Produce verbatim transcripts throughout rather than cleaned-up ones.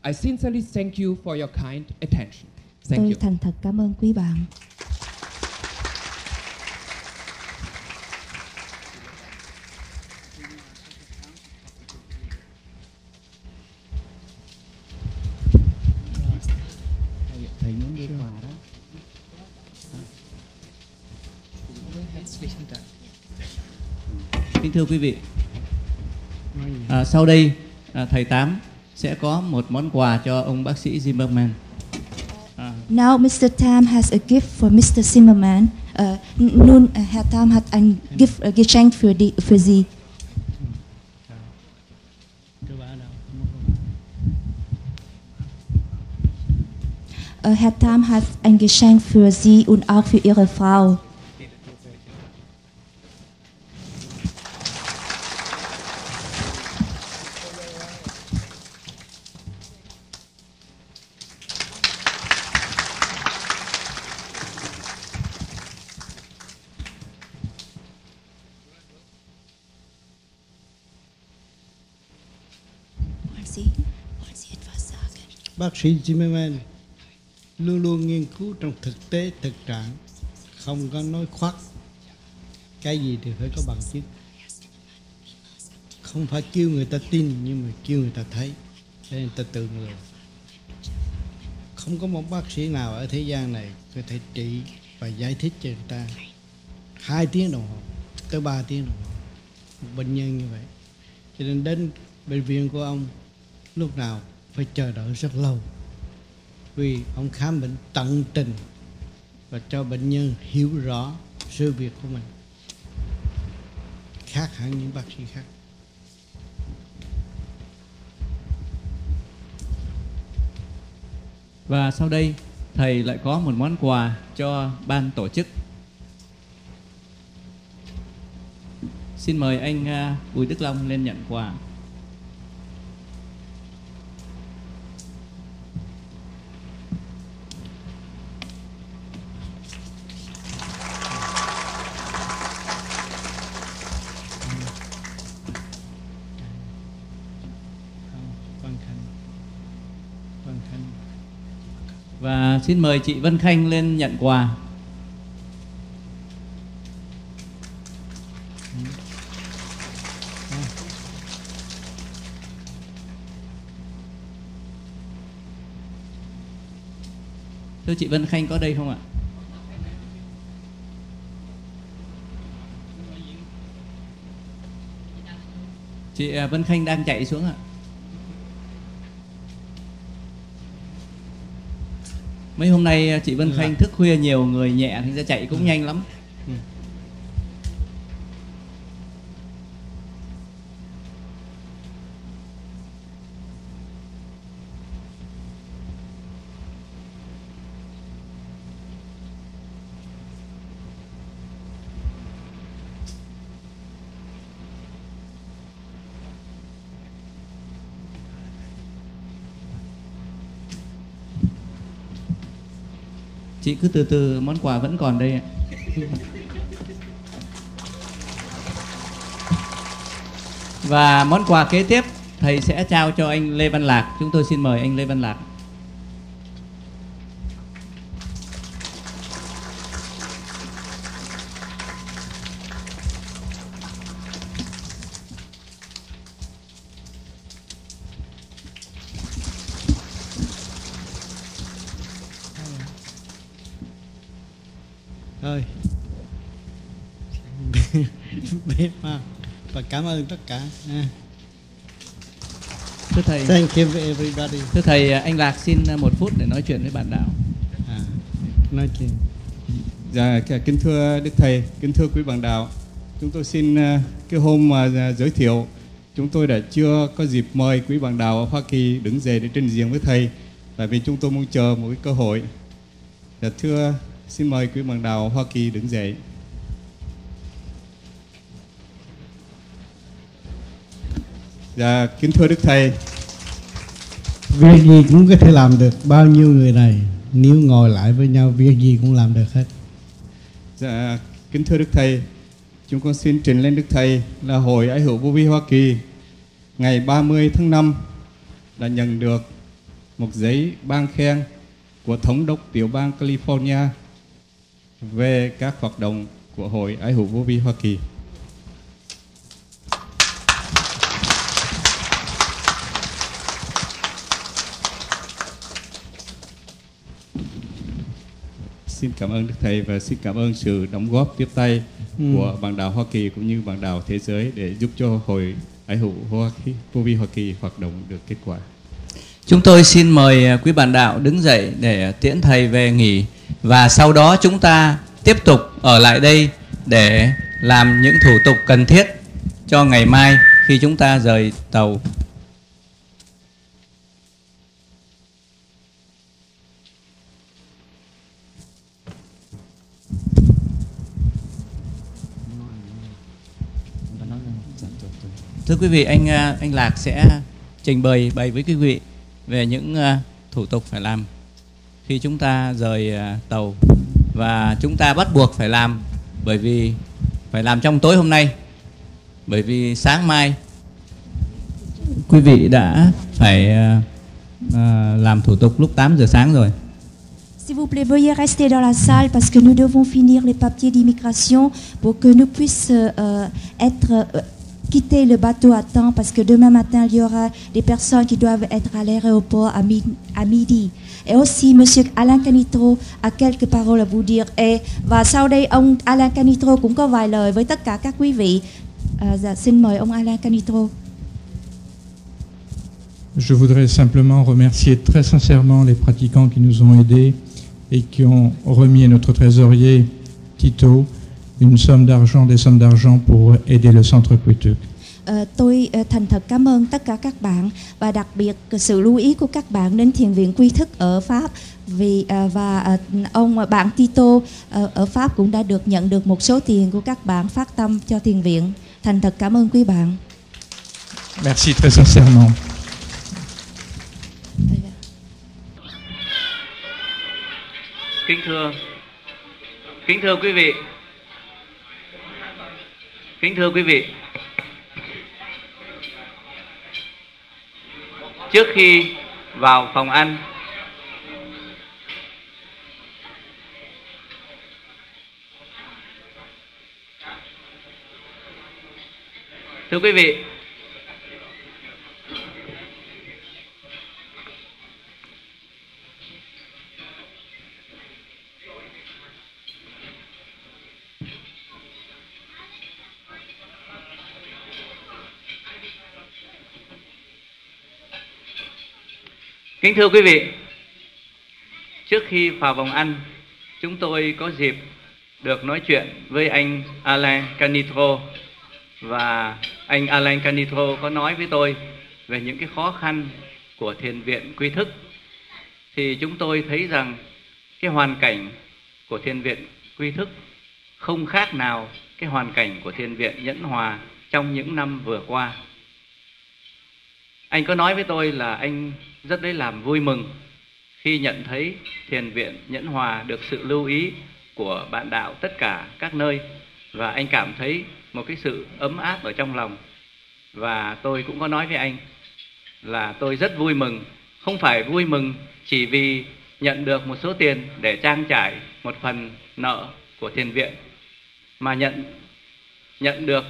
I sincerely thank you for your kind attention. Thank Tôi you. thành thật cảm ơn quý bạn. Thầy muốn đưa quà đó. Kính thưa quý vị, à, sau đây à, thầy Tám sẽ có một món quà cho ông bác sĩ Zimmerman. À. Now Mister Tam has a gift for Mister Zimmerman. Uh, nun, uh, Herr Tam hat ein Gift, uh, Geschenk für, die, für Sie. Uh, Herr Tam hat ein Geschenk für Sie und auch für Ihre Frau. Bác sĩ Zimmerman luôn luôn nghiên cứu trong thực tế thực trạng, không có nói khoác. Cái gì thì phải có bằng chứng. Không phải kêu người ta tin, nhưng mà kêu người ta thấy, để người ta tự người. Không có một bác sĩ nào ở thế gian này có thể trị và giải thích cho người ta hai tiếng đồng hồ tới ba tiếng đồng hồ một bệnh nhân như vậy. Cho nên đến bệnh viện của ông lúc nào phải chờ đợi rất lâu, vì ông khám bệnh tận tình và cho bệnh nhân hiểu rõ sự việc của mình, khác hẳn những bác sĩ khác. Và sau đây thầy lại có một món quà cho ban tổ chức. Xin mời anh uh, Bùi Đức Long lên nhận quà. Và xin mời chị Vân Khanh lên nhận quà. Thưa chị Vân Khanh có đây không ạ? Chị Vân Khanh đang chạy xuống ạ. Mấy hôm nay chị Vân Khanh thức khuya nhiều, người nhẹ, thành ra chạy cũng ừ. nhanh lắm. Ừ. Chị cứ từ từ, món quà vẫn còn đây ạ. Và món quà kế tiếp thầy sẽ trao cho anh Lê Văn Lạc. Chúng tôi xin mời anh Lê Văn Lạc. Thôi biết mà, và cảm ơn tất cả. Thưa thầy, thank you everybody. Thưa thầy, anh Lạc xin một phút để nói chuyện với bạn đạo. À, nói chuyện. Dạ, kính thưa Đức Thầy, kính thưa quý bạn đạo, chúng tôi xin cái hôm mà giới thiệu, chúng tôi đã chưa có dịp mời quý bạn đạo ở Hoa Kỳ đứng dậy để trình diện với thầy, tại vì chúng tôi mong chờ một cái cơ hội. Dạ, thưa, xin mời quý bạn đạo Hoa Kỳ đứng dậy. Dạ, kính thưa Đức Thầy, việc gì cũng có thể làm được. Bao nhiêu người này nếu ngồi lại với nhau, việc gì cũng làm được hết. Dạ, kính thưa Đức Thầy, chúng con xin trình lên Đức Thầy là Hội Ái Hữu Vô Vi Hoa Kỳ ngày ba mươi tháng năm đã nhận được một giấy ban khen của Thống đốc tiểu bang California về các hoạt động của Hội Ái hữu Vô vi Hoa Kỳ. Xin cảm ơn Đức Thầy và xin cảm ơn sự đóng góp tiếp tay ừ. của bạn đạo Hoa Kỳ cũng như bạn đạo thế giới để giúp cho Hội Ái hữu Hoa Kỳ, Vô vi Hoa Kỳ hoạt động được kết quả. Chúng tôi xin mời quý bạn đạo đứng dậy để tiễn thầy về nghỉ, và sau đó chúng ta tiếp tục ở lại đây để làm những thủ tục cần thiết cho ngày mai khi chúng ta rời tàu. Thưa quý vị, anh anh Lạc sẽ trình bày bày với quý vị về những uh, thủ tục phải làm khi chúng ta rời uh, tàu, và chúng ta bắt buộc phải làm, bởi vì phải làm trong tối hôm nay, bởi vì sáng mai quý vị đã phải uh, uh, làm thủ tục lúc tám giờ sáng rồi. S'il vous plaît, veuillez rester dans la salle parce que nous devons finir les papiers d'immigration pour que nous puissions euh, être euh, quitter le bateau à temps, parce que demain matin il y aura des personnes qui doivent être à l'aéroport à, mi à midi. Et aussi Monsieur Alain Canitro a quelques paroles à vous dire. Et và sau đây ông Alain Canitro cũng có vài lời với tất cả các quý vị. À, dạ, xin mời ông Alain Canitro. Je voudrais simplement remercier très sincèrement les pratiquants qui nous ont aidés et qui ont remis à notre trésorier Tito une somme d'argent, des sommes d'argent pour aider le centre Quy-Tước. Uh, tôi uh, thành thật cảm ơn tất cả các bạn, và đặc biệt sự lưu ý của các bạn đến thiền viện Quy Thức ở Pháp, vì uh, và uh, ông uh, bạn Tito uh, ở Pháp cũng đã được nhận được một số tiền của các bạn phát tâm cho thiền viện. Thành thật cảm ơn quý bạn. Merci très sincèrement. Kính thưa, kính thưa quý vị, kính thưa quý vị, trước khi vào phòng ăn, thưa quý vị, Kính thưa quý vị, trước khi vào vòng ăn, chúng tôi có dịp được nói chuyện với anh Alain Canitro, và anh Alain Canitro có nói với tôi về những cái khó khăn của thiền viện Quy Thức. Thì chúng tôi thấy rằng cái hoàn cảnh của thiền viện Quy Thức không khác nào cái hoàn cảnh của thiền viện Nhẫn Hòa trong những năm vừa qua. Anh có nói với tôi là anh rất lấy làm vui mừng khi nhận thấy thiền viện Nhẫn Hòa được sự lưu ý của bạn đạo tất cả các nơi, và anh cảm thấy một cái sự ấm áp ở trong lòng. Và tôi cũng có nói với anh là tôi rất vui mừng, không phải vui mừng chỉ vì nhận được một số tiền để trang trải một phần nợ của thiền viện, mà nhận nhận được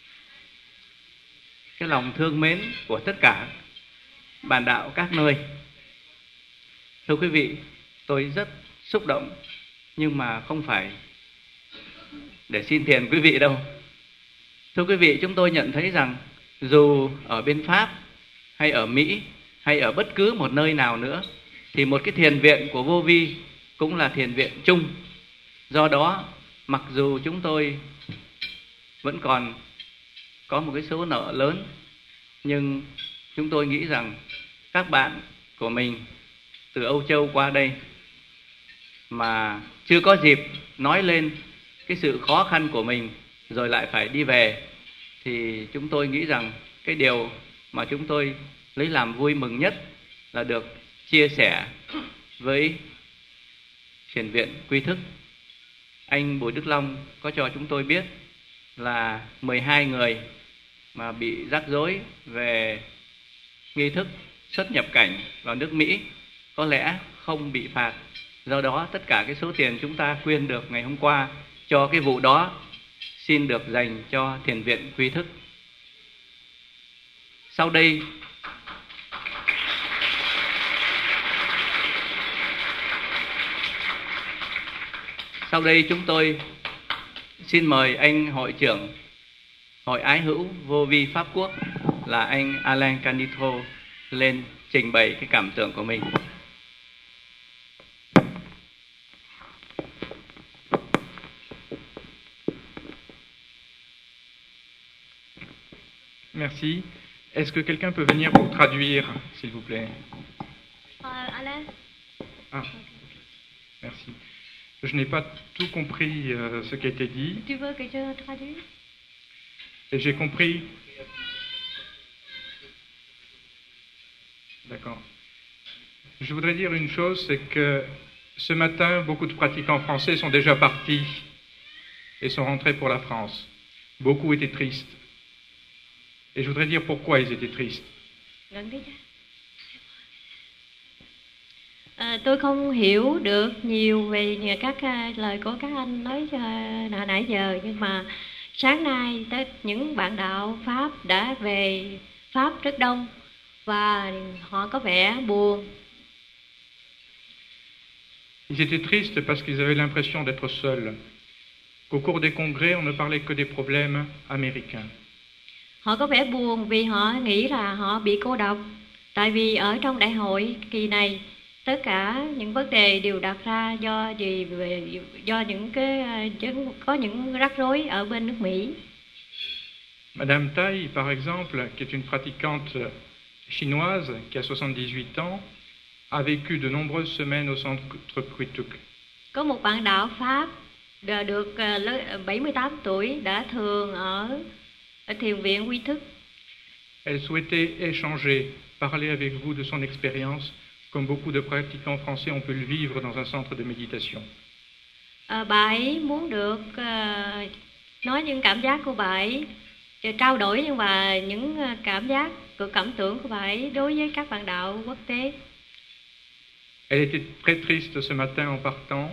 cái lòng thương mến của tất cả bạn đạo các nơi. Thưa quý vị, tôi rất xúc động, nhưng mà không phải để xin tiền quý vị đâu. Thưa quý vị, chúng tôi nhận thấy rằng dù ở bên Pháp hay ở Mỹ hay ở bất cứ một nơi nào nữa, thì một cái thiền viện của Vô Vi cũng là thiền viện chung. Do đó, mặc dù chúng tôi vẫn còn có một cái số nợ lớn, nhưng chúng tôi nghĩ rằng các bạn của mình từ Âu Châu qua đây mà chưa có dịp nói lên cái sự khó khăn của mình rồi lại phải đi về, thì chúng tôi nghĩ rằng cái điều mà chúng tôi lấy làm vui mừng nhất là được chia sẻ với thiền viện Quy Thức. Anh Bùi Đức Long có cho chúng tôi biết là mười hai người mà bị rắc rối về nghi thức xuất nhập cảnh vào nước Mỹ có lẽ không bị phạt. Do đó tất cả cái số tiền chúng ta quyên được ngày hôm qua cho cái vụ đó xin được dành cho thiền viện Quy Thức. Sau đây Sau đây chúng tôi xin mời anh hội trưởng Hội Ái Hữu Vô Vi Pháp Quốc là anh Alain Canitro lên trình bày cái cảm tưởng của mình. Merci. Est-ce que quelqu'un peut venir pour traduire, s'il vous plaît? Euh, Alain. Ah, ok. Merci. Je n'ai pas tout compris euh, ce qui a été dit. Tu veux que je traduise? Et j'ai compris. D'accord. Je voudrais dire une chose, c'est que ce matin, beaucoup de pratiquants français sont déjà partis et sont rentrés pour la France. Beaucoup étaient tristes. Et je voudrais dire pourquoi ils étaient tristes. À, tôi không hiểu được nhiều về các lời của các anh nói hồi nãy giờ, nhưng mà sáng nay tới những bạn đạo Pháp đã về Pháp rất đông và họ có vẻ buồn. Ils étaient tristes parce qu'ils avaient l'impression d'être seuls. Qu'au cours des congrès, on ne parlait que des problèmes américains. Họ có vẻ buồn vì họ nghĩ là họ bị cô độc. Tại vì ở trong đại hội kỳ này, tất cả những vấn đề đều đặt ra do gì do những cái có những rắc rối ở bên nước Mỹ. Madame Tai, par exemple, qui est une pratiquante chinoise qui a soixante-dix-huit ans, a vécu de nombreuses semaines au centre Quy Thức. Có một bạn đạo Pháp được bảy mươi tám tuổi đã thường ở ở thiền viện Quy Thức. Elle souhaitait échanger, parler avec vous de son expérience, comme beaucoup de pratiquants français ont pu le vivre dans un centre de méditation. À, bà ấy muốn được uh, nói những cảm giác của bà ấy, trao đổi nhưng mà những cảm giác, của cảm tưởng của bà ấy đối với các bạn đạo quốc tế. Elle était très triste ce matin en partant.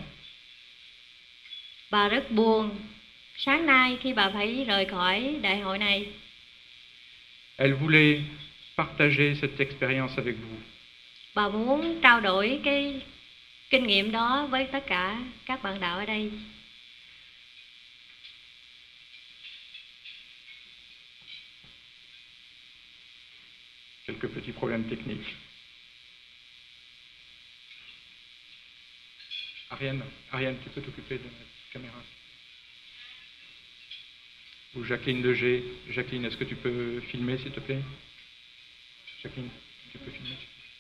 Bà rất buồn sáng nay khi bà phải rời khỏi đại hội này. Elle voulait partager cette expérience avec vous. Bà muốn trao đổi cái kinh nghiệm đó với tất cả các bạn đạo ở đây. Quelques petits problèmes techniques. Ariane, Ariane, tu peux t'occuper de la caméra. Ou Jacqueline de G. Jacqueline, est-ce que tu peux filmer, s'il te plaît? Jacqueline, tu peux filmer?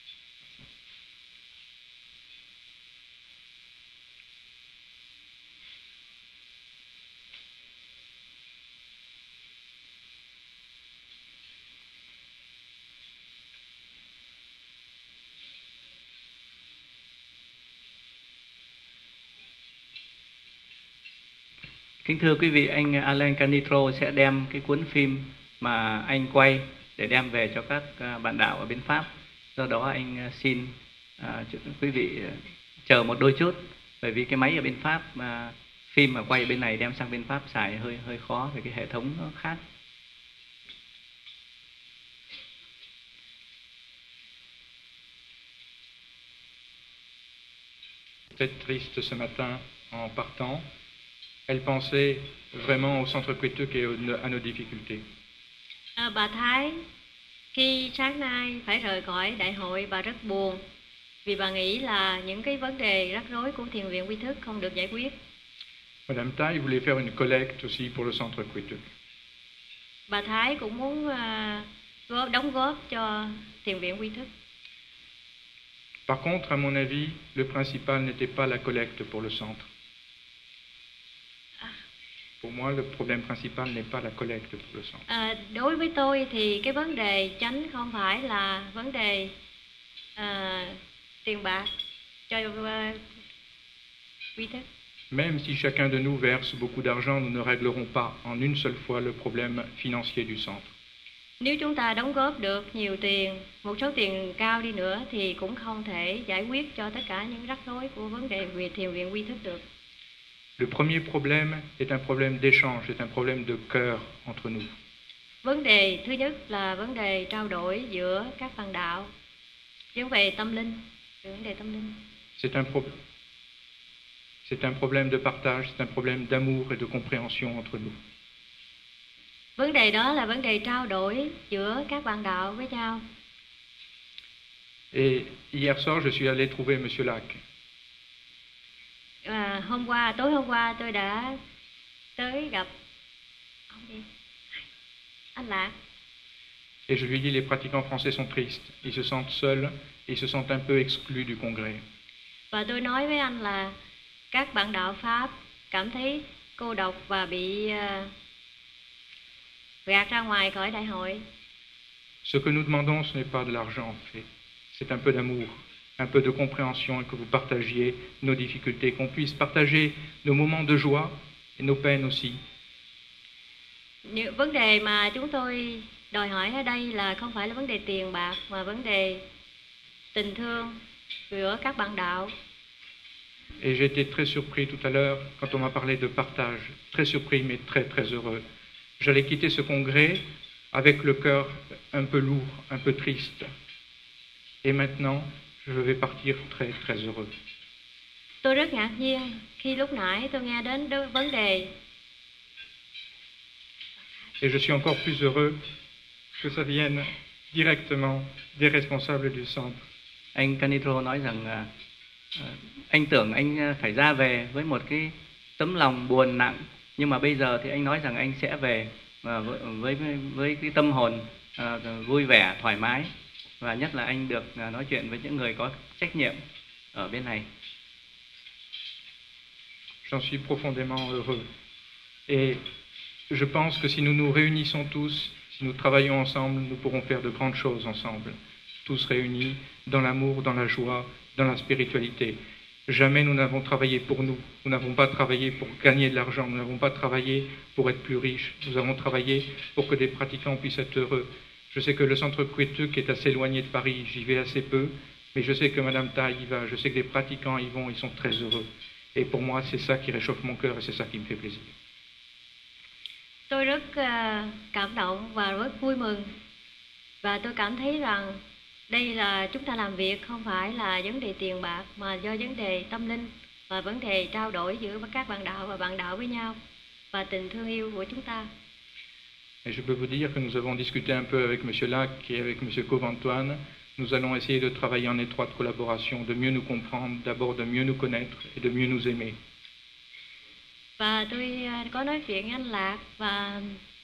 Kính thưa quý vị, anh Alain Canitro sẽ đem cái cuốn phim mà anh quay để đem về cho các bạn đạo ở bên Pháp. Do đó anh xin à, quý vị chờ một đôi chút, bởi vì cái máy ở bên Pháp mà phim mà quay ở bên này đem sang bên Pháp xài hơi hơi khó vì cái hệ thống nó khác. Peut-être triste ce matin en partant. Elle pensait vraiment au centre Quy Thức et à nos difficultés. À, bà Thái khi sáng nay phải rời khỏi đại hội, bà rất buồn vì bà nghĩ là những cái vấn đề rắc rối của thiền viện Quy Thức không được giải quyết. Madame Tai voulait faire une collecte aussi pour le centre Quy Thức. Bà Thái cũng muốn uh, đóng góp cho thiền viện Quy Thức. Par contre, à mon avis, le principal n'était pas la collecte pour le centre. Pour moi, le problème principal n'est pas la collecte pour le centre. À, đối với tôi thì cái vấn đề chánh không phải là vấn đề uh, tiền bạc cho uh, Quy Thức. Même si chacun de nous verse beaucoup d'argent, nous ne réglerons pas en une seule fois le problème financier du centre. Nếu chúng ta đóng góp được nhiều tiền, một số tiền cao đi nữa thì cũng không thể giải quyết cho tất cả những rắc rối của vấn đề về thiền viện quy thức được. Le premier problème est un problème d'échange, c'est un problème de cœur entre nous. Vấn đề thứ nhất là vấn đề trao đổi giữa các bạn đạo, vấn đề tâm linh, vấn đề tâm linh. C'est un, pro... c'est un problème de partage, c'est un problème d'amour et de compréhension entre nous. Vấn đề đó là vấn đề trao đổi giữa các bạn đạo với nhau. Et hier soir, je suis allé trouver Monsieur Lac. À, hôm qua, tối hôm qua tôi đã tới gặp ông đi, anh Lạc. Et je lui dis, les pratiquants français sont tristes. Ils se sentent seuls, ils se sentent un peu exclus du congrès. Và tôi nói với anh là các bạn đạo Pháp cảm thấy cô độc và bị uh, gạt ra ngoài khỏi đại hội. Ce que nous demandons, ce n'est pas de l'argent en fait. C'est un peu d'amour, un peu de compréhension et que vous partagiez nos difficultés, qu'on puisse partager nos moments de joie et nos peines aussi. Những vấn đề mà chúng tôi đòi hỏi ở đây là không phải là vấn đề tiền bạc mà vấn đề tình thương giữa các bạn đạo. Et j'ai été très surpris tout à l'heure quand on m'a parlé de partage, très surpris mais très très heureux. J'allais quitter ce congrès avec le cœur un peu lourd, un peu triste. Et maintenant, je vais partir très très heureux. Tôi rất ngạc nhiên khi lúc nãy tôi nghe đến vấn đề. Et je suis encore plus heureux que ça vienne directement des responsables du centre. Anh Canitro nói rằng uh, anh tưởng anh phải ra về với một cái tấm lòng buồn nặng, nhưng mà bây giờ thì anh nói rằng anh sẽ về và với với với cái tâm hồn uh, vui vẻ, thoải mái, và nhất là anh được uh, nói chuyện với những người có trách nhiệm ở bên này. J'en suis profondément heureux. Et je pense que si nous nous réunissons tous, si nous travaillons ensemble, nous pourrons faire de grandes choses ensemble, tous réunis dans l'amour, dans la joie, dans la spiritualité. Jamais nous n'avons travaillé pour nous, nous n'avons pas travaillé pour gagner de l'argent, nous n'avons pas travaillé pour être plus riches, nous avons travaillé pour que des pratiquants puissent être heureux. Je sais que le centre Kwetuk est assez éloigné de Paris, j'y vais assez peu, mais je sais que Madame Tai y va, je sais que des pratiquants y vont, ils sont très heureux. Et pour moi, c'est ça qui réchauffe mon cœur et c'est ça qui me fait plaisir. Tôi rất uh, cảm động và rất vui mừng. Và tôi cảm thấy rằng đây là chúng ta làm việc không phải là vấn đề tiền bạc mà do vấn đề tâm linh và vấn đề trao đổi giữa các bạn đạo và bạn đạo với nhau và tình thương yêu của chúng ta. Et je peux vous dire que nous avons discuté un peu avec Monsieur Lac et avec Monsieur Cove-Antoine. Nous allons essayer de travailler en étroite collaboration, de mieux nous comprendre, d'abord de mieux nous connaître et de mieux nous aimer. Và tôi có nói chuyện với anh Lạc và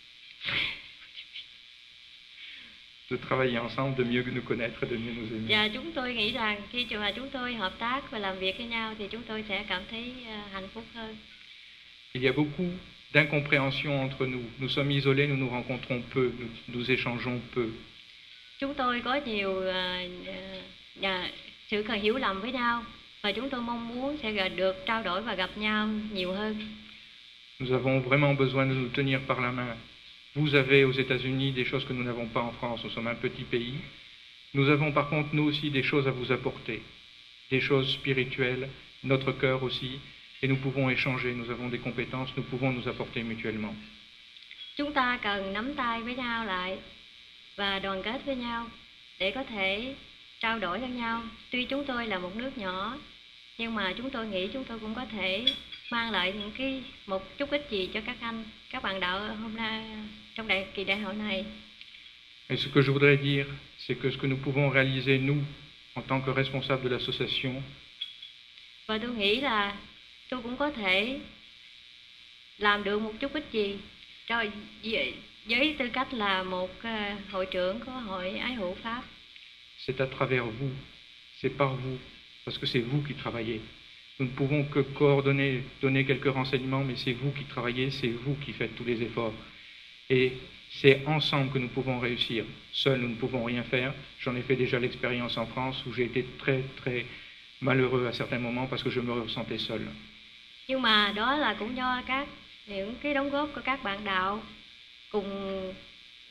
de travailler ensemble, de mieux nous connaître et de mieux nous aimer. Và chúng tôi nghĩ rằng khi mà chúng tôi hợp tác và làm việc với nhau thì chúng tôi sẽ cảm thấy hạnh phúc hơn. Il y a beaucoup d'incompréhension entre nous. Nous sommes isolés, nous nous rencontrons peu, nous, nous échangeons peu. Chúng tôi có nhiều uh, uh, sự hiểu lầm với nhau và chúng tôi mong muốn sẽ được trao đổi và gặp nhau nhiều hơn. Nous avons vraiment besoin de nous tenir par la main. Vous avez aux États-Unis des choses que nous n'avons pas en France. Nous sommes un petit pays. Nous avons par contre nous aussi des choses à vous apporter, des choses spirituelles, notre cœur aussi, et nous pouvons échanger. Nous avons des compétences, nous pouvons nous apporter mutuellement. Chúng ta cần nắm tay với nhau lại và đoàn kết với nhau để có thể trao đổi lẫn nhau. Tuy chúng tôi là một nước nhỏ, nhưng mà chúng tôi nghĩ chúng tôi cũng có thể mang lại những cái một chút ích gì cho các anh, các bạn đạo hôm nay trong đại kỳ đại hội này. Et ce que je voudrais dire, c'est que ce que nous pouvons réaliser nous, en tant que responsables de l'association, và tôi nghĩ là tôi cũng có thể làm được một chút ích gì cho với tư cách là một hội trưởng của hội ái hữu Pháp. C'est à travers vous, c'est par vous, parce que c'est vous qui travaillez. Nous ne pouvons que coordonner, donner quelques renseignements, mais c'est vous qui travaillez, c'est vous qui faites tous les efforts. Et c'est ensemble que nous pouvons réussir. Seuls, nous ne pouvons rien faire. J'en ai fait déjà l'expérience en France où j'ai été très, très malheureux à certains moments parce que je me ressentais seul. Nhưng mà đó là cũng do các những cái đóng góp của các bạn đạo cùng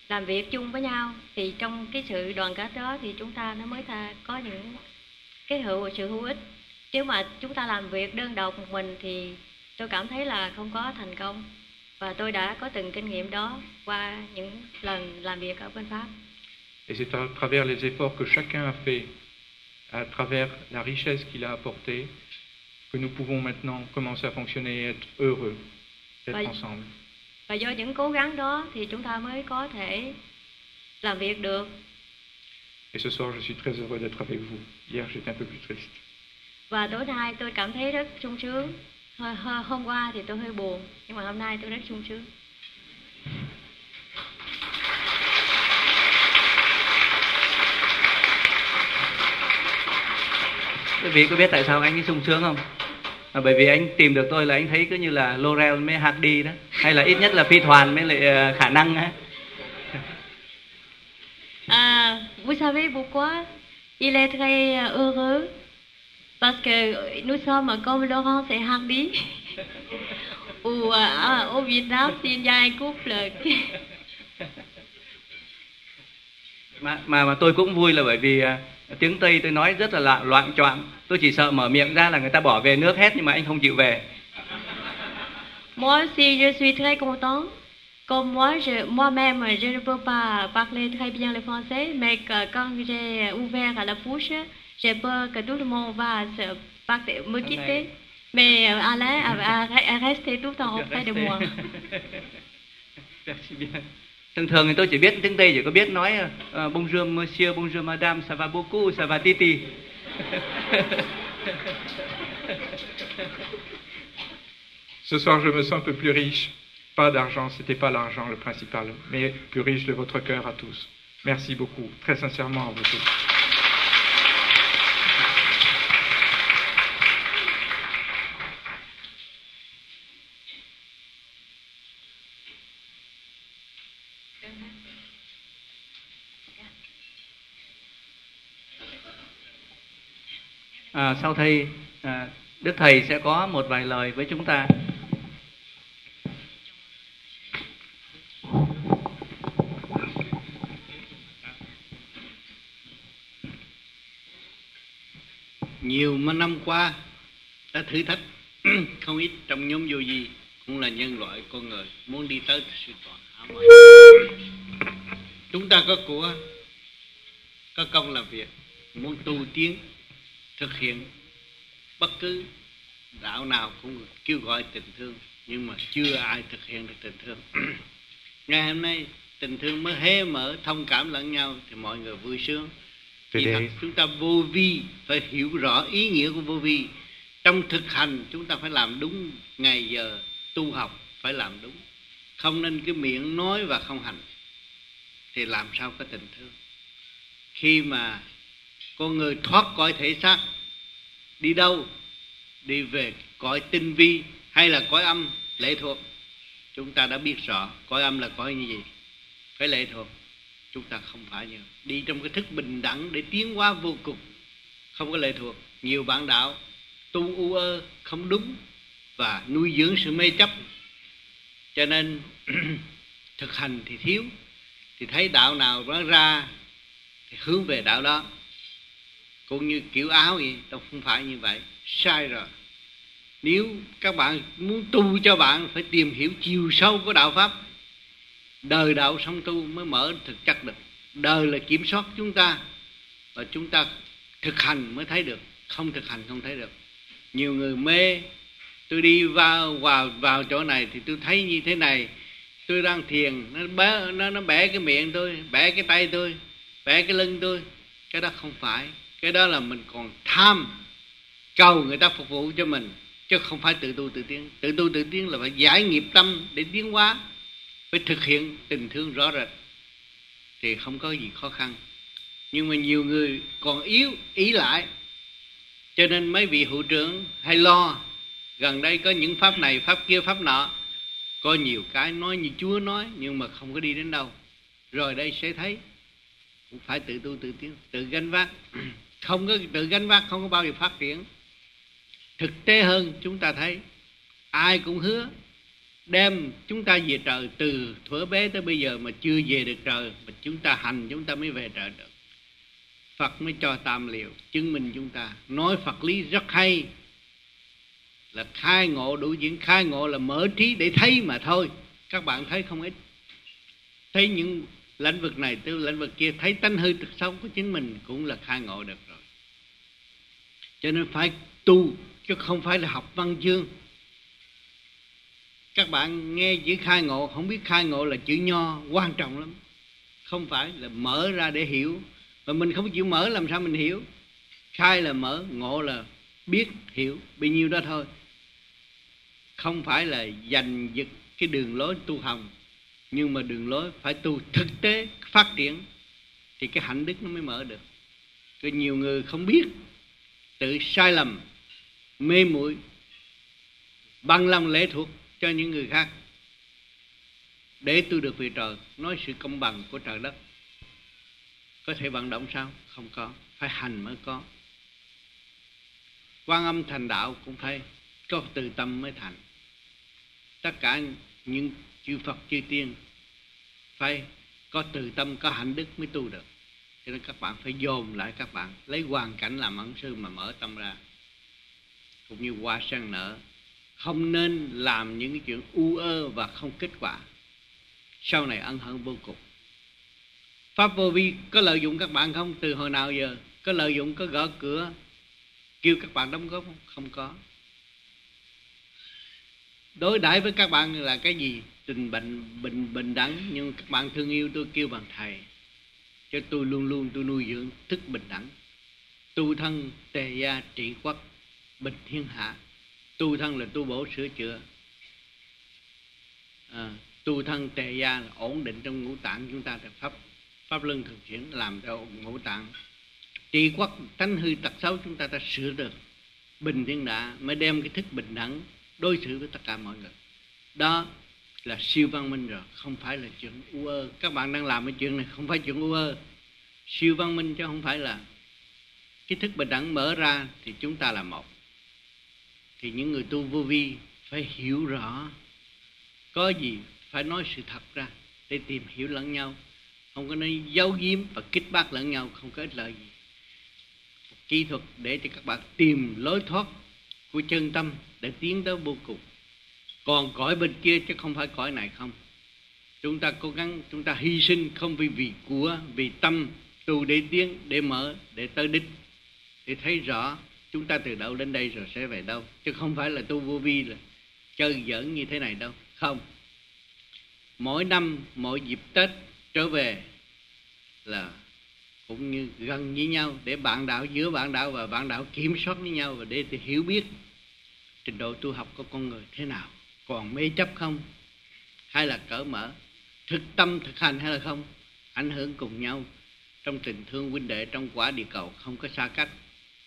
làm việc chung với nhau, thì trong cái sự đoàn kết đó thì chúng ta nó mới ta có những cái hữu sự hữu ích. Nếu mà chúng ta làm việc đơn độc một mình thì tôi cảm thấy là không có thành công, và tôi đã có từng kinh nghiệm đó qua những lần làm việc ở bên Pháp. Et c'est à travers les efforts que chacun a fait, à travers la richesse qu'il a apportée, que nous pouvons maintenant commencer à fonctionner et être heureux d'être và, ensemble. Và do những cố gắng đó thì chúng ta mới có thể làm việc được. Et ce soir, je suis très heureux d'être avec vous. Hier, j'étais un peu plus triste. Và tối nay tôi cảm thấy rất sung sướng. Hôm qua thì tôi hơi buồn, nhưng mà hôm nay tôi rất sung sướng. Quý vị có biết tại sao anh ấy sung sướng không? À, bởi vì anh tìm được tôi là anh thấy cứ như là Laurel mới Hardy đó, hay là ít nhất là phi toàn mới lại uh, khả năng á. À, vous savez pourquoi il est très heureux? Parce que nous sommes comme Laurence et Hardy. Ou à, au Việt Nam il y a un couple. mà mà mà tôi cũng vui là bởi vì uh, tiếng Tây tôi nói rất là lạ, loạng choạng. Tôi chỉ sợ mở miệng ra là người ta bỏ về nước hết, nhưng mà anh không chịu về. Moi aussi je suis très content. Comme moi, je, moi-même, je ne peux pas parler très bien le français, mais que, quand j'ai ouvert la bouche, j'ai peur que tout le monde va se partir, me quitter. Mais Alain a, a, a resté tout le temps auprès de moi. Thường thường thì tôi chỉ biết tiếng Tây, chỉ có biết nói uh, bonjour monsieur, bonjour madame, ça va beaucoup, ça va titi. Ce soir, je me sens un peu plus riche. Pas d'argent, c'était pas l'argent le principal, mais plus riche de votre cœur à tous. Merci beaucoup, très sincèrement à vous tous. À, sau thầy, à, Đức Thầy sẽ có một vài lời với chúng ta. Nhiều năm qua đã thử thách không ít trong nhóm vô vi, cũng là nhân loại con người muốn đi tới sự toàn hảo. Chúng ta có của, có công làm việc, muốn tu tiến, thực hiện bất cứ đạo nào cũng kêu gọi tình thương, nhưng mà chưa ai thực hiện được tình thương. Ngày hôm nay tình thương mới hé mở, thông cảm lẫn nhau thì mọi người vui sướng. Vì thật chúng ta vô vi phải hiểu rõ ý nghĩa của vô vi. Trong thực hành chúng ta phải làm đúng ngày giờ, tu học phải làm đúng. Không nên cái miệng nói và không hành, thì làm sao có tình thương. Khi mà con người thoát cõi thể xác, đi đâu? Đi về cõi tinh vi hay là cõi âm lệ thuộc? Chúng ta đã biết rõ cõi âm là cõi như gì, phải lệ thuộc. Chúng ta không phải như đi trong cái thức bình đẳng để tiến hóa vô cùng, không có lệ thuộc. Nhiều bạn đạo tu u ơ không đúng và nuôi dưỡng sự mê chấp, cho nên thực hành thì thiếu, thì thấy đạo nào nó ra thì hướng về đạo đó. Cũng như kiểu áo vậy, đâu không phải như vậy, sai rồi. Nếu các bạn muốn tu cho bạn phải tìm hiểu chiều sâu của đạo Pháp. Đời đạo song tu mới mở thực chất được. Đời là kiểm soát chúng ta, và chúng ta thực hành mới thấy được, không thực hành không thấy được. Nhiều người mê, tôi đi vào vào vào chỗ này thì tôi thấy như thế này, tôi đang thiền, nó bẻ nó nó bẻ cái miệng tôi, bẻ cái tay tôi, bẻ cái lưng tôi. Cái đó không phải, cái đó là mình còn tham, cầu người ta phục vụ cho mình, chứ không phải tự tu tự tiến. Tự tu tự tiến là phải giải nghiệp tâm để tiến hóa, phải thực hiện tình thương rõ rệt thì không có gì khó khăn. Nhưng mà nhiều người còn yếu, ý lại, cho nên mấy vị hữu trưởng hay lo gần đây có những pháp này, pháp kia, pháp nọ, có nhiều cái nói như Chúa nói nhưng mà không có đi đến đâu. Rồi đây sẽ thấy cũng phải tự tu tự tiến, tự gánh vác. Không có tự gánh vác không có bao giờ phát triển. Thực tế hơn chúng ta thấy ai cũng hứa đem chúng ta về trời. Từ thuở bé tới bây giờ mà chưa về được trời, mà chúng ta hành chúng ta mới về trời được. Phật mới cho tam liệu chứng minh chúng ta. Nói Phật lý rất hay, là khai ngộ đủ chuyện. Khai ngộ là mở trí để thấy mà thôi. Các bạn thấy không ít, thấy những lĩnh vực này từ lĩnh vực kia, thấy tánh hư thực xấu của chính mình cũng là khai ngộ được rồi. Cho nên phải tu, chứ không phải là học văn chương. Các bạn nghe chữ khai ngộ, không biết khai ngộ là chữ nho quan trọng lắm. Không phải là mở ra để hiểu, mà mình không chịu mở làm sao mình hiểu. Khai là mở, ngộ là biết, hiểu, bấy nhiêu đó thôi. Không phải là giành giật cái đường lối tu học, nhưng mà đường lối phải tu thực tế, phát triển, thì cái hạnh đức nó mới mở được. Có nhiều người không biết, tự sai lầm, mê muội, bằng lòng lệ thuộc cho những người khác. Để tôi được về trời, nói sự công bằng của trời đất. Có thể vận động sao? Không có, phải hành mới có. Quan Âm thành đạo cũng phải có từ tâm mới thành. Tất cả những chư Phật chư tiên phải có từ tâm, có hạnh đức mới tu được. Cho nên các bạn phải dồn lại, các bạn lấy hoàn cảnh làm ẩn sư mà mở tâm ra. Cũng như hoa sen nở, không nên làm những cái chuyện u ơ và không kết quả, sau này ân hận vô cùng. Pháp vô vi có lợi dụng các bạn không? Từ hồi nào giờ có lợi dụng, có gõ cửa kêu các bạn đóng góp không? Không có. Đối đãi với các bạn là cái gì? Tình bình bình bình đẳng. Nhưng các bạn thương yêu tôi kêu bằng thầy, cho tôi luôn luôn tôi nuôi dưỡng thức bình đẳng. Tu thân tề gia trị quốc bình thiên hạ. Tu thân là tu bổ sửa chữa, à, tu thân tề gia là ổn định trong ngũ tạng chúng ta. Là pháp pháp luân thường chuyển làm cho ngũ tạng. Trị quốc tánh hư tật xấu chúng ta ta sửa được. Bình thiên hạ mới đem cái thức bình đẳng đối xử với tất cả mọi người. Đó là siêu văn minh rồi, không phải là chuyện u ơ. Các bạn đang làm cái chuyện này không phải chuyện u ơ. Siêu văn minh chứ không phải là cái thức bình đẳng mở ra thì chúng ta là một. Thì những người tu vô vi phải hiểu rõ, có gì phải nói sự thật ra để tìm hiểu lẫn nhau. Không có nói giấu giếm và kích bác lẫn nhau, không có ích lợi gì. Một kỹ thuật để cho các bạn tìm lối thoát của chân tâm để tiến tới vô cùng. Còn cõi bên kia chứ không phải cõi này không. Chúng ta cố gắng, chúng ta hy sinh không vì vì của, vì tâm, tu để tiến, để mở, để tới đích, để thấy rõ chúng ta từ đâu đến đây rồi sẽ về đâu. Chứ không phải là tu vô vi là chơi giỡn như thế này đâu. Không. Mỗi năm, mỗi dịp Tết trở về là cũng như gần với nhau, để bạn đạo, giữa bạn đạo và bạn đạo kiểm soát với nhau, và để hiểu biết trình độ tu học của con người thế nào, còn mê chấp không, hay là cởi mở, thực tâm thực hành hay là không, ảnh hưởng cùng nhau trong tình thương huynh đệ trong quả địa cầu, không có xa cách,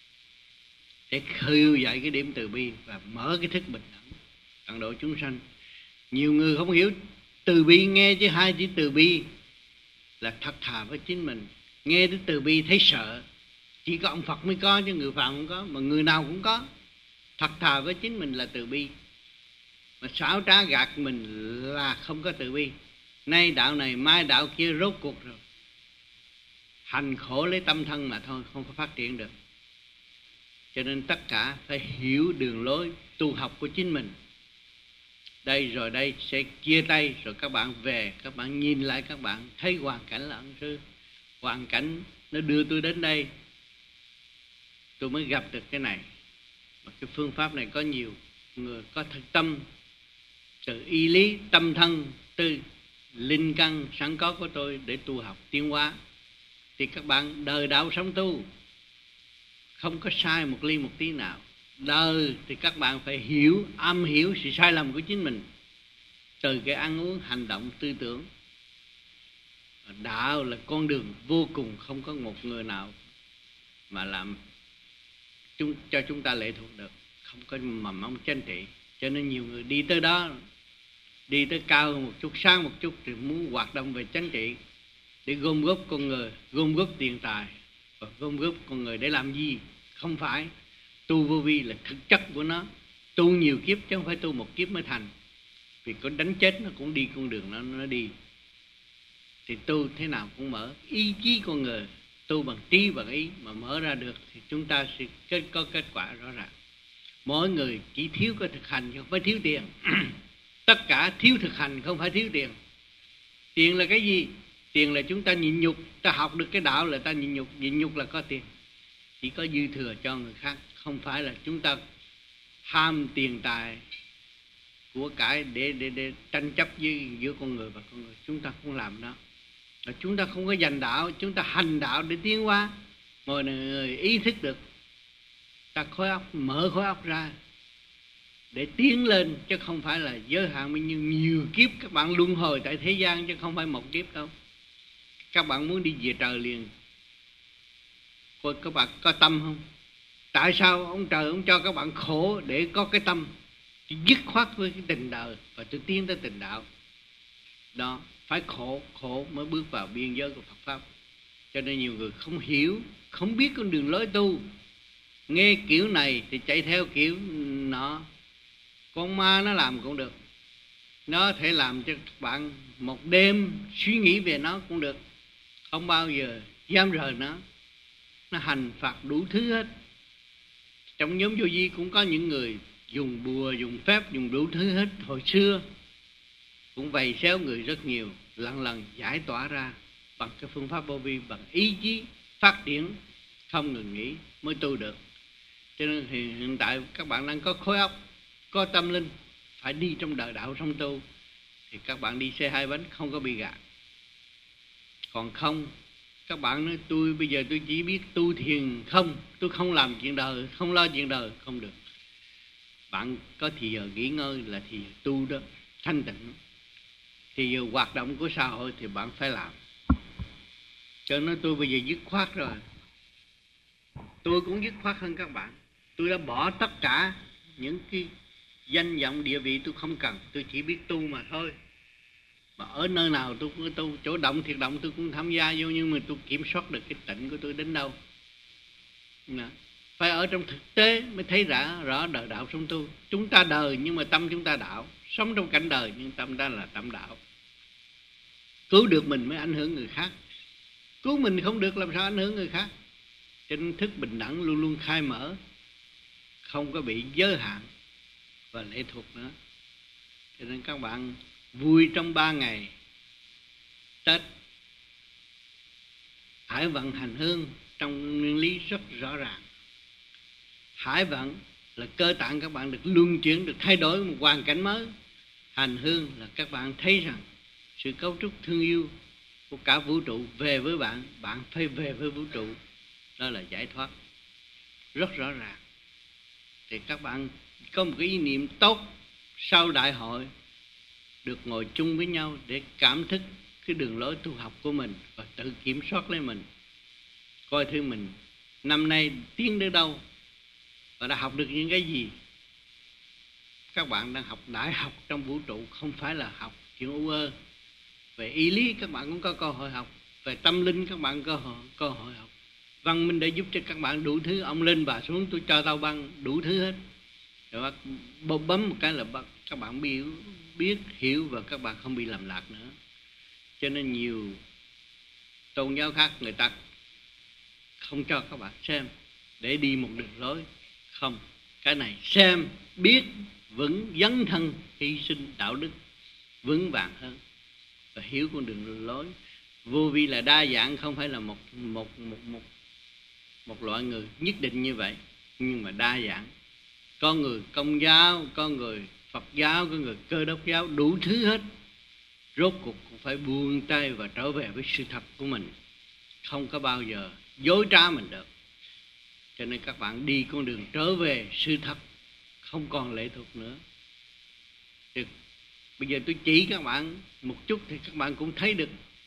để khơi dậy cái điểm từ bi và mở cái thức bình đẳng tận độ chúng sanh. Nhiều người không hiểu từ bi, nghe chứ hai chữ từ bi là thật thà với chính mình. Nghe đến từ bi thấy sợ, chỉ có ông Phật mới có chứ người phàm không có, mà người nào cũng có. Thật thà với chính mình là từ bi, mà xảo trá gạt mình là không có từ bi. Nay đạo này mai đạo kia, rốt cuộc rồi hành khổ lấy tâm thân mà thôi, không có phát triển được. Cho nên tất cả phải hiểu đường lối tu học của chính mình. Đây rồi đây sẽ chia tay, rồi các bạn về, các bạn nhìn lại, các bạn thấy hoàn cảnh là ân sư. Hoàn cảnh nó đưa tôi đến đây, tôi mới gặp được cái này. Mà cái phương pháp này có nhiều người có thực tâm, từ y lý, tâm thân, từ linh căn sẵn có của tôi để tu học tiến hóa. Thì các bạn đời đạo sống tu không có sai một ly một tí nào. Đời thì các bạn phải hiểu, am hiểu sự sai lầm của chính mình, từ cái ăn uống, hành động, tư tưởng. Đạo là con đường vô cùng, không có một người nào mà làm chúng, cho chúng ta lệ thuộc được, không có mà mong tranh trị. Cho nên nhiều người đi tới đó, đi tới cao hơn một chút, sang một chút, thì muốn hoạt động về chính trị để gom góp con người, gom góp tiền tài, và gom góp con người để làm gì? Không phải. Tu vô vi là thực chất của nó. Tu nhiều kiếp chứ không phải tu một kiếp mới thành. Vì có đánh chết nó cũng đi con đường nó nó đi. Thì tu thế nào cũng mở. Ý chí con người tu bằng trí bằng ý mà mở ra được thì chúng ta sẽ kết, có kết quả rõ ràng. Mỗi người chỉ thiếu cái thực hành chứ không phải thiếu tiền. Tất cả thiếu thực hành không phải thiếu tiền. Tiền là cái gì? Tiền là chúng ta nhịn nhục. Ta học được cái đạo là ta nhịn nhục. Nhịn nhục là có tiền. Chỉ có dư thừa cho người khác. Không phải là chúng ta ham tiền tài của cải để, để, để tranh chấp với, giữa con người và con người. Chúng ta không làm đó. Và chúng ta không có dành đạo. Chúng ta hành đạo để tiến hóa. Mọi người ý thức được. Ta khối óc, mở khối óc ra để tiến lên, chứ không phải là giới hạn bao nhiêu nhiều kiếp các bạn luân hồi tại thế gian, chứ không phải một kiếp đâu. Các bạn muốn đi về trời liền, coi các bạn có tâm không? Tại sao ông trời ông cho các bạn khổ để có cái tâm dứt khoát với cái tình đời và tôi tiến tới tình đạo đó? Phải khổ, khổ mới bước vào biên giới của Phật Pháp. Cho nên nhiều người không hiểu, không biết con đường lối tu, nghe kiểu này thì chạy theo kiểu nọ. Con ma nó làm cũng được, nó thể làm cho các bạn một đêm suy nghĩ về nó cũng được, không bao giờ dám rời nó. Nó hành phạt đủ thứ hết. Trong nhóm vô vi cũng có những người dùng bùa, dùng phép, dùng đủ thứ hết. Hồi xưa cũng vầy xéo người rất nhiều, lần lần giải tỏa ra bằng cái phương pháp vô vi, bằng ý chí phát triển không ngừng nghỉ mới tu được. Cho nên hiện tại các bạn đang có khối óc, có tâm linh, phải đi trong đời đạo song tu thì các bạn đi xe hai bánh không có bị gạt. Còn không, các bạn nói tôi bây giờ tôi chỉ biết tu thiền không, tôi không làm chuyện đời, không lo chuyện đời, không được. Bạn có thì giờ nghỉ ngơi là thì giờ tu đó, thanh tịnh. Thì giờ hoạt động của xã hội thì bạn phải làm. Cho nên tôi bây giờ dứt khoát rồi. Tôi cũng dứt khoát hơn các bạn. Tôi đã bỏ tất cả những cái danh vọng địa vị tôi không cần. Tôi chỉ biết tu mà thôi. Mà ở nơi nào tôi cũng tu. Chỗ động thiệt động tôi cũng tham gia vô. Nhưng mà tôi kiểm soát được cái tịnh của tôi đến đâu. Phải ở trong thực tế mới thấy rõ, rõ đời đạo sống tu. Chúng ta đời nhưng mà tâm chúng ta đạo. Sống trong cảnh đời nhưng tâm ta là tâm đạo. Cứu được mình mới ảnh hưởng người khác. Cứu mình không được làm sao ảnh hưởng người khác. Cho nên thức bình đẳng luôn luôn khai mở, không có bị giới hạn và lệ thuộc nữa. Cho nên các bạn vui trong ba ngày Tết. Hải vận hành hương trong nguyên lý rất rõ ràng. Hải vận là cơ tạng các bạn được luân chuyển, được thay đổi một hoàn cảnh mới. Hành hương là các bạn thấy rằng sự cấu trúc thương yêu của cả vũ trụ về với bạn, bạn phải về với vũ trụ. Đó là giải thoát rất rõ ràng. Thì các bạn có một cái ý niệm tốt sau đại hội được ngồi chung với nhau để cảm thức cái đường lối tu học của mình và tự kiểm soát lấy mình, coi thử mình năm nay tiến đến đâu và đã học được những cái gì. Các bạn đang học đại học trong vũ trụ, không phải là học chuyện u ơ. Về ý lý các bạn cũng có cơ hội học, về tâm linh các bạn có cơ hội, cơ hội học. Văn minh để giúp cho các bạn đủ thứ. Ông lên bà xuống tôi cho tao băng, đủ thứ hết. Rồi bấm bấm một cái là các bạn biết, biết hiểu và các bạn không bị làm lạc nữa. Cho nên nhiều tôn giáo khác người ta không cho các bạn xem để đi một đường lối. Không, cái này xem, biết, vững, dấn thân, hy sinh đạo đức vững vàng hơn và hiểu con đường lối. Vô vi là đa dạng, không phải là một một một một một loại người nhất định như vậy, nhưng mà đa dạng. Có người Công giáo, có người Phật giáo, có người Cơ đốc giáo, đủ thứ hết. Rốt cuộc cũng phải buông tay và trở về với sự thật của mình, không có bao giờ dối trá mình được. Cho nên các bạn đi con đường trở về sự thật, không còn lệ thuộc nữa. Thì bây giờ tôi chỉ các bạn một chút thì các bạn cũng thấy được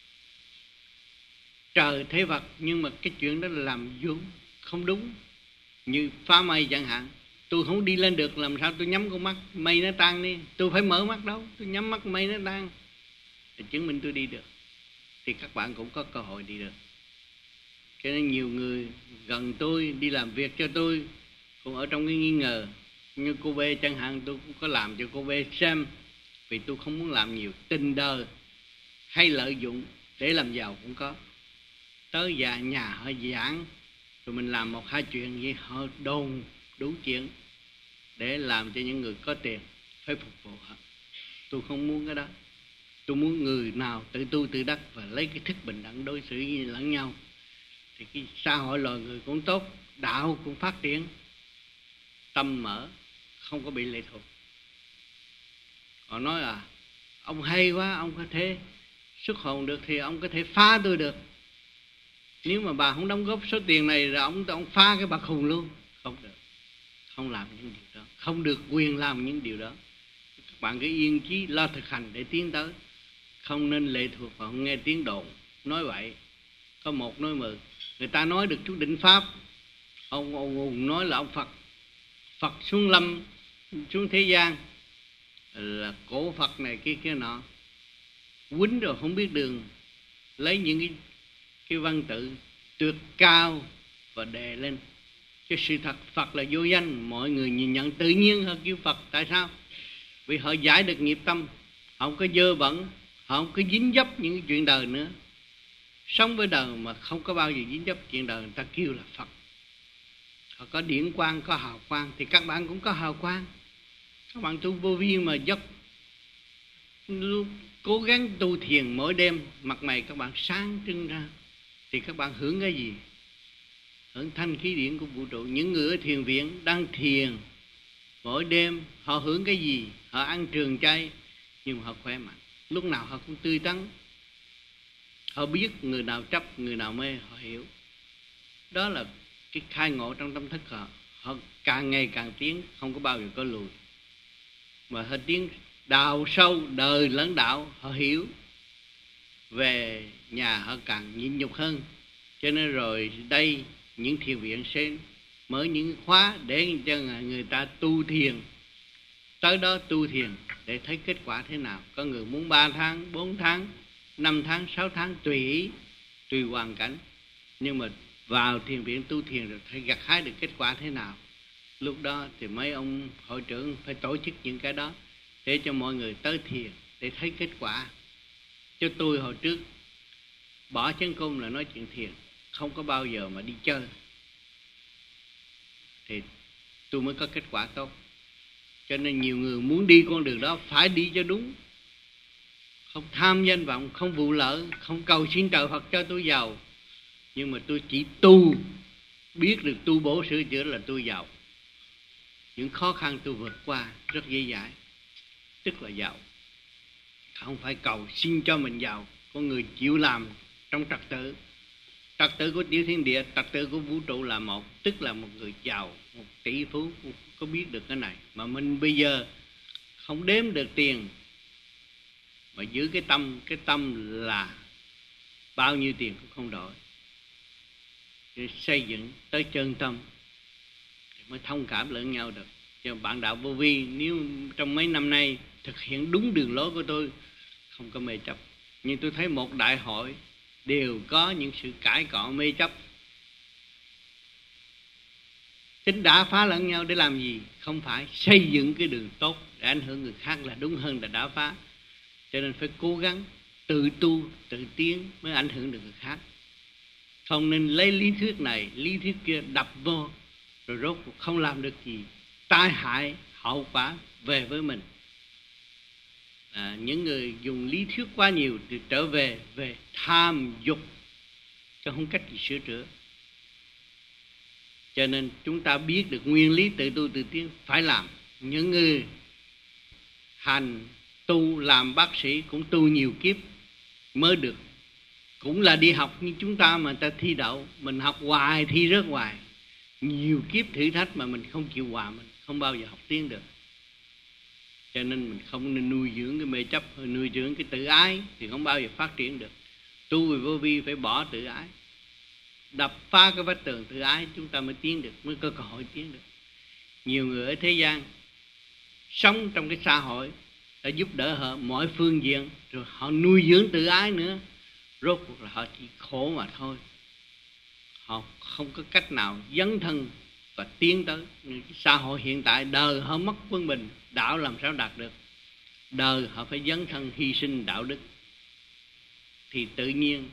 trời thế vật, nhưng mà cái chuyện đó là làm vô không đúng. Như phá mây chẳng hạn, tôi không đi lên được, làm sao tôi nhắm con mắt mây nó tan đi. Tôi phải mở mắt đâu, tôi nhắm mắt mây nó tan thì chứng minh tôi đi được. Thì các bạn cũng có cơ hội đi được. Cho nên nhiều người gần tôi đi làm việc cho tôi cũng ở trong cái nghi ngờ. Như cô B chẳng hạn, tôi cũng có làm cho cô B xem vì tôi không muốn làm nhiều. Tình đời hay lợi dụng để làm giàu cũng có. Tới nhà, nhà họ giảng, rồi mình làm một hai chuyện vậy, họ đồn đủ chuyện để làm cho những người có tiền phải phục vụ họ. Tôi không muốn cái đó. Tôi muốn người nào tự tu tự đắc và lấy cái thức bình đẳng đối xử với lẫn nhau, thì cái xã hội loài người cũng tốt, đạo cũng phát triển, tâm mở, không có bị lệ thuộc. Họ nói là ông hay quá, ông có thể xuất hồn được thì ông có thể phá tôi được. Nếu mà bà không đóng góp số tiền này rồi ông, ông phá cái bà khùng luôn. Không được. Không làm những điều đó. Không được quyền làm những điều đó. Các bạn cứ yên chí lo thực hành để tiến tới. Không nên lệ thuộc vào nghe tiếng đồn, nói vậy. Có một nói mười. Người ta nói được chú Định Pháp, ông ông Hùng nói là ông Phật Phật xuống lâm, xuống thế gian, là cổ Phật này kia kia nọ, quýnh rồi không biết đường, lấy những cái, cái văn tự tuyệt cao và đề lên. Chứ sự thật Phật là vô danh, mọi người nhìn nhận tự nhiên họ kêu Phật. Tại sao? Vì họ giải được nghiệp tâm, họ không có dơ bẩn, họ không có dính dấp những cái chuyện đời nữa. Sống với đời mà không có bao giờ dính dấp chuyện đời, người ta kêu là Phật. Họ có điển quang, có hào quang, thì các bạn cũng có hào quang. Các bạn tu vô vi mà dốc cố gắng tu thiền mỗi đêm, mặt mày các bạn sáng trưng ra, thì các bạn hưởng cái gì? Hưởng thanh khí điển của vũ trụ. Những người ở thiền viện đang thiền mỗi đêm, họ hưởng cái gì? Họ ăn trường chay, nhưng mà họ khỏe mạnh, lúc nào họ cũng tươi tắn. Họ biết người nào chấp, người nào mê, họ hiểu. Đó là cái khai ngộ trong tâm thức họ. Họ càng ngày càng tiến, không có bao giờ có lùi. Mà họ tiến đào sâu đời lẫn đạo, họ hiểu. Về nhà họ càng nhịn nhục hơn. Cho nên rồi đây những thiền viện sẽ mở những khóa để cho người ta tu thiền. Tới đó tu thiền để thấy kết quả thế nào. Có người muốn ba tháng, bốn tháng, năm tháng, sáu tháng, tùy tùy hoàn cảnh. Nhưng mà vào thiền viện tu thiền rồi thấy gặt hái được kết quả thế nào. Lúc đó thì mấy ông hội trưởng phải tổ chức những cái đó để cho mọi người tới thiền để thấy kết quả. Cho tôi hồi trước bỏ chân cung là nói chuyện thiền, không có bao giờ mà đi chơi, thì tôi mới có kết quả tốt. Cho nên nhiều người muốn đi con đường đó phải đi cho đúng. Không tham danh vọng, không vụ lợi, không cầu xin trời Phật cho tôi giàu. Nhưng mà tôi chỉ tu, biết được tu bổ sửa chữa là tôi giàu. Những khó khăn tôi vượt qua rất dễ dãi, tức là giàu. Không phải cầu xin cho mình giàu. Con người chịu làm trong trật tự. Trật tự của tiểu thiên địa, trật tự của vũ trụ là một. Tức là một người giàu, một tỷ phú có biết được cái này. Mà mình bây giờ không đếm được tiền, mà giữ cái tâm. Cái tâm là bao nhiêu tiền cũng không đổi. Để xây dựng tới chân tâm thì mới thông cảm lẫn nhau được. Cho bạn đạo vô vi, nếu trong mấy năm nay thực hiện đúng đường lối của tôi, không có mê chấp. Nhưng tôi thấy một đại hội đều có những sự cãi cọ mê chấp. Tính đã phá lẫn nhau để làm gì? Không phải xây dựng cái đường tốt để ảnh hưởng người khác là đúng hơn là đã phá. Cho nên phải cố gắng tự tu, tự tiến mới ảnh hưởng được người khác. Không nên lấy lý thuyết này, lý thuyết kia đập vô, rồi rốt cuộc không làm được gì, tai hại, hậu quả về với mình. À, những người dùng lý thuyết quá nhiều thì trở về về tham dục, chứ không cách gì sửa chữa. Cho nên chúng ta biết được nguyên lý tự tu tự tiến phải làm. Những người hành tu làm bác sĩ cũng tu nhiều kiếp mới được. Cũng là đi học như chúng ta mà ta thi đậu. Mình học hoài thi rớt hoài. Nhiều kiếp thử thách mà mình không chịu hòa, mình không bao giờ học tiến được. Cho nên mình không nên nuôi dưỡng cái mê chấp, nuôi dưỡng cái tự ái thì không bao giờ phát triển được. Tu về vô vi phải bỏ tự ái, đập phá cái vách tường tự ái, chúng ta mới tiến được, mới có cơ hội tiến được. Nhiều người ở thế gian sống trong cái xã hội đã giúp đỡ họ mọi phương diện, rồi họ nuôi dưỡng tự ái nữa, rốt cuộc là họ chỉ khổ mà thôi. Họ không có cách nào dấn thân và tiến tới. Xã hội hiện tại đời họ mất quân bình, đạo làm sao đạt được? đời họ phải dấn thân hy sinh đạo đức, thì tự nhiên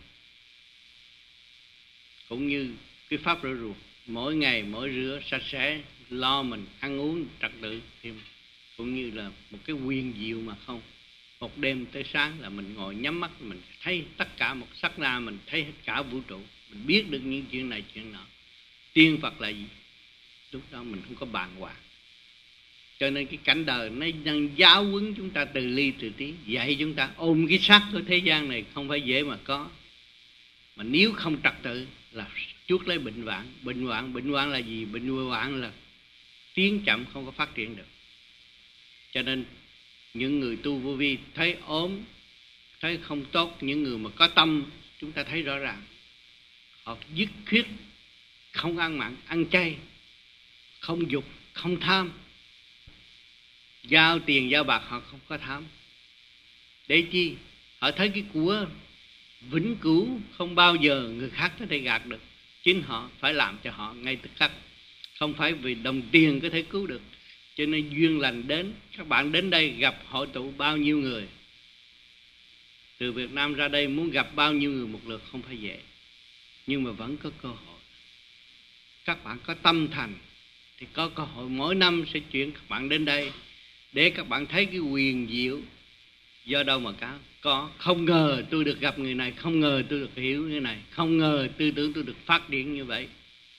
cũng như cái pháp rửa ruột, mỗi ngày mỗi rửa sạch sẽ, lo mình ăn uống trật tự, thì cũng như là một cái quyền diệu mà không. Một đêm tới sáng là mình ngồi nhắm mắt, mình thấy tất cả một sát na, mình thấy hết cả vũ trụ, mình biết được những chuyện này chuyện nọ. Tiên Phật là gì? Lúc đó mình không có bàng hoàng. Cho nên cái cảnh đời nó đang giáo huấn chúng ta từ ly từ tí, dạy chúng ta ôm cái xác của thế gian này không phải dễ mà có. Mà nếu không trật tự là chuốc lấy bệnh hoạn. Bệnh hoạn, bệnh hoạn là gì? Bệnh hoạn là tiến chậm, không có phát triển được. Cho nên những người tu vô vi thấy ốm, thấy không tốt, những người mà có tâm chúng ta thấy rõ ràng, họ dứt khoát không ăn mặn, ăn chay, không dục, không tham. Giao tiền giao bạc họ không có tham. Để chi? Họ thấy cái của vĩnh cửu không bao giờ người khác có thể gạt được. Chính họ phải làm cho họ ngay tức khắc, không phải vì đồng tiền có thể cứu được. Cho nên duyên lành đến, các bạn đến đây gặp hội tụ bao nhiêu người. Từ Việt Nam ra đây muốn gặp bao nhiêu người một lượt không phải dễ, nhưng mà vẫn có cơ hội. Các bạn có tâm thành thì có cơ hội mỗi năm sẽ chuyển các bạn đến đây để các bạn thấy cái quyền diệu. Do đâu mà có, có không ngờ tôi được gặp người này, không ngờ tôi được hiểu như này, không ngờ tư tưởng tôi được phát triển như vậy,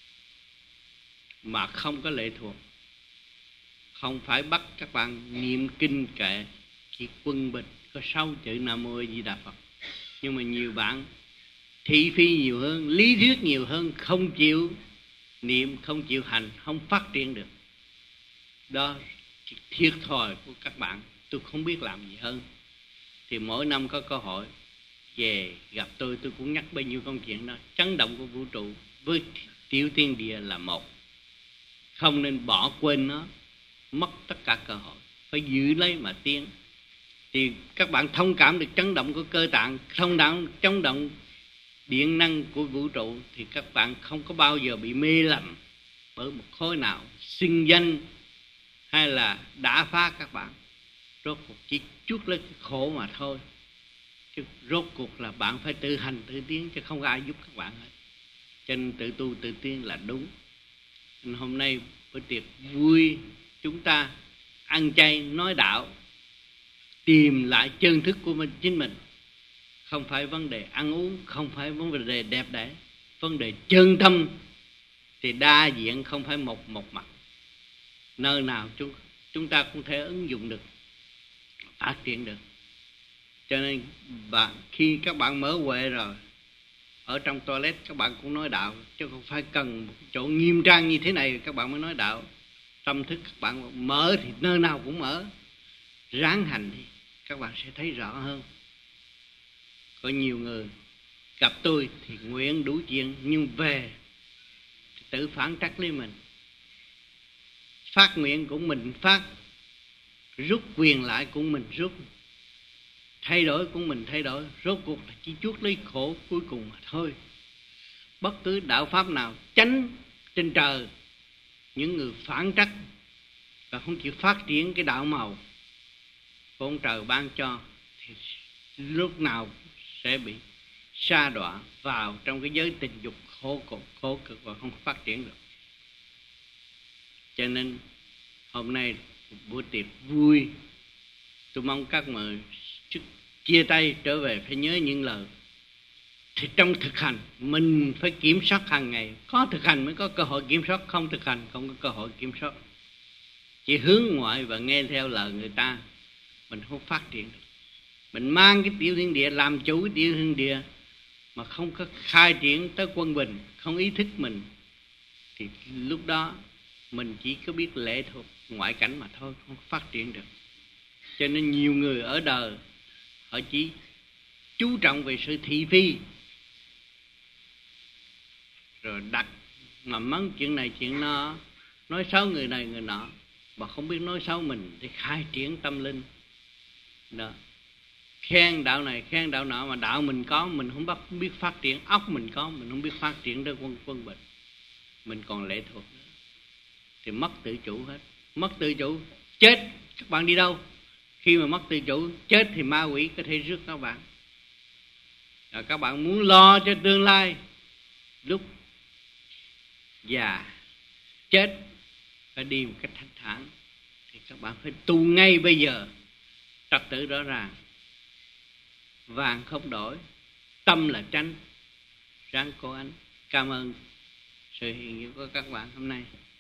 mà không có lệ thuộc. Không phải bắt các bạn niệm kinh kệ, chỉ quân bình có sáu chữ Nam Mô A Di Đà Phật. Nhưng mà nhiều bạn thị phi nhiều hơn, lý thuyết nhiều hơn, không chịu niệm, không chịu hành, không phát triển được. Đó thiệt thòi của các bạn. Tôi không biết làm gì hơn. Thì mỗi năm có cơ hội về gặp tôi, tôi cũng nhắc bao nhiêu công chuyện đó. Chấn động của vũ trụ với tiểu thiên địa là một, không nên bỏ quên nó, mất tất cả cơ hội, phải giữ lấy mà tiến. Thì các bạn thông cảm được chấn động của cơ tạng, thông cảm chấn động điện năng của vũ trụ, thì các bạn không có bao giờ bị mê lầm bởi một khối nào xưng danh hay là đã phá các bạn. Rốt cuộc chỉ chút lấy cái khổ mà thôi. Chứ rốt cuộc là bạn phải tự hành tự tiến, chứ không có ai giúp các bạn hết. Cho nên tự tu tự tiến là đúng. Nên hôm nay bữa tiệc vui, chúng ta ăn chay nói đạo, tìm lại chân thức của mình chính mình. Không phải vấn đề ăn uống, không phải vấn đề đẹp đẽ, vấn đề chân tâm thì đa diện, không phải một một mặt. Nơi nào chúng chúng ta cũng thể ứng dụng được, phát triển được. Cho nên bạn, khi các bạn mở huệ rồi, ở trong toilet các bạn cũng nói đạo, chứ không phải cần một chỗ nghiêm trang như thế này các bạn mới nói đạo. Tâm thức các bạn mở thì nơi nào cũng mở, ráng hành đi, các bạn sẽ thấy rõ hơn. Có nhiều người gặp tôi thì nguyện đủ chuyện, nhưng về thì tự phản trắc lấy mình. Phát nguyện của mình phát, rút quyền lại của mình rút, thay đổi của mình thay đổi, rốt cuộc là chỉ chuốc lấy khổ cuối cùng mà thôi. Bất cứ đạo pháp nào tránh trên trời, những người phản trắc và không chịu phát triển cái đạo màu của ông trời ban cho, thì lúc nào sẽ bị sa đọa vào trong cái giới tình dục khổ cực, khổ cực và không phát triển được. Cho nên hôm nay buổi tiệc vui, tôi mong các người trước chia tay trở về phải nhớ những lời. Thì trong thực hành mình phải kiểm soát hàng ngày. Có thực hành mới có cơ hội kiểm soát, không thực hành không có cơ hội kiểm soát. Chỉ hướng ngoại và nghe theo lời người ta, mình không phát triển được. Mình mang cái tiểu thiên địa làm chủ cái tiểu thiên địa mà không có khai triển tới quân bình, không ý thức mình, thì lúc đó mình chỉ có biết lệ thuộc ngoại cảnh mà thôi, không phát triển được. Cho nên nhiều người ở đời họ chỉ chú trọng về sự thị phi, rồi đặt mà mắng chuyện này chuyện nọ, nói xấu người này người nọ, mà không biết nói xấu mình để khai triển tâm linh. Đó. Khen đạo này khen đạo nọ, mà đạo mình có mình không biết phát triển, óc mình có mình không biết phát triển tới quân quân bình, mình còn lệ thuộc nữa, thì mất tự chủ hết. Mất tự chủ chết, các bạn đi đâu? Khi mà mất tự chủ, chết thì ma quỷ có thể rước các bạn. Rồi các bạn muốn lo cho tương lai, lúc già chết phải đi một cách thanh thản, thì các bạn phải tu ngay bây giờ, trật tự rõ ràng, vàng không đổi, tâm là tránh, ráng cố gắng. Cảm ơn sự hiện diện của các bạn hôm nay.